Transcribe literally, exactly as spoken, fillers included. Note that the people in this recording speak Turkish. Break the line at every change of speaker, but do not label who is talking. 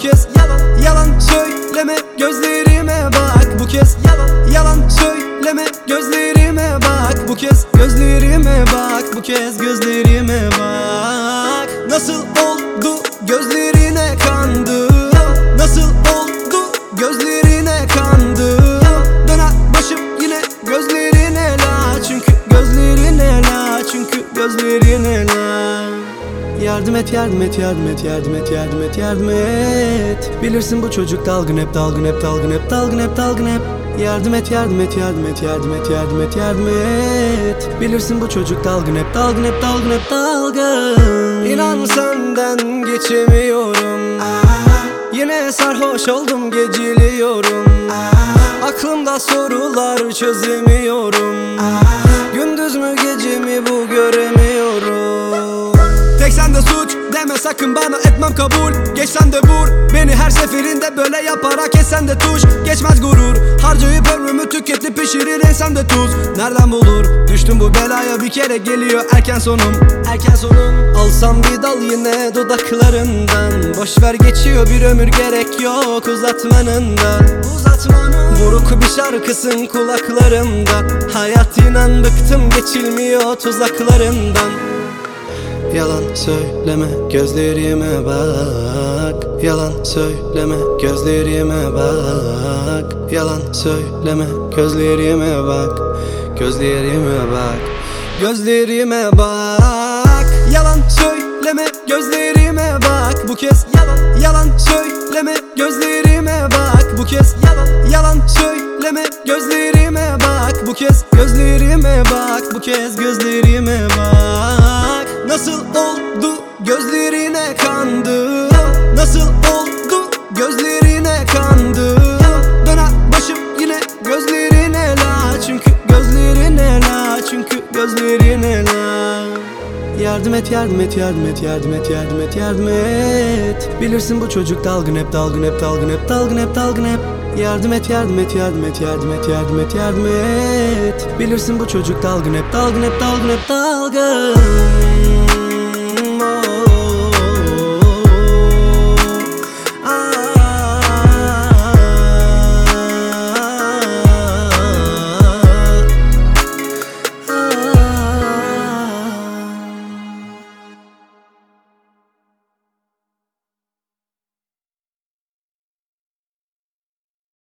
kez yalan, yalan söyleme, gözlerime bak. Bu kez yalan, yalan söyleme, gözlerime bak. Bu kez gözlerime bak, bu kez gözlerime bak. Nasıl oldu gözlerine kandım, nasıl oldu gözlerine kandım. Döner başım yine gözlerine la, çünkü gözlerine la, çünkü gözlerine la. Yardım et, yardım et, yardım et, yardım et, yardım et, yardım et. Bilirsin bu çocuk dalgın hep, dalgın hep, dalgın hep, dalgın hep, dalgın hep. Yardım et, yardım et, yardım et, yardım et, yardım et, yardım et. Bilirsin bu çocuk dalgın hep, dalgın hep, dalgın hep, dalgın. İnan senden geçemiyorum, yine sarhoş oldum geceliyorum. Aklımda sorular çözemiyorum. Gündüz mü gece mi bu göremiyorum. Tek sende suç deme sakın bana, etmem kabul. Geçsen de vur beni her seferinde, böyle yaparak etsen de tuş. Geçmez gurur, harcayıp ömrümü tüketip pişirir insan de tuz. Nereden bulur düştüm bu belaya, bir kere geliyor erken sonum, erken sonum. Alsam bir dal yine dudaklarından, boşver geçiyor bir ömür, gerek yok uzatmanın da, uzatmanın. Buruk bir şarkısın kulaklarımda, hayat inan bıktım geçilmiyor tuzaklarından. Yalan söyleme, gözlerime bak. Yalan söyleme, gözlerime bak. Yalan söyleme, gözlerime bak. Gözlerime bak, gözlerime bak. Yalan söyleme, gözlerime bak. Bu kez yalan, yalan söyleme, gözlerime bak. Bu kez yalan, yalan söyleme, gözlerime bak. Bu kez gözlerime bak, bu kez gözlerime bak. Nasıl oldu gözlerine kandım, nasıl oldu gözlerine kandım. Döner başım yine gözlerine la, çünkü gözlerine la, çünkü gözlerine la. Yardım et, yardım et, yardım et, yardım et, yardım et, yardım et. Bilirsin bu çocuk dalgın hep, dalgın hep, dalgın hep, dalgın hep, dalgın hep. Yardım et, yardım et, yardım et, yardım et, yardım et, yardım et. Bilirsin bu çocuk dalgın hep, dalgın hep, dalgın hep, dalgın.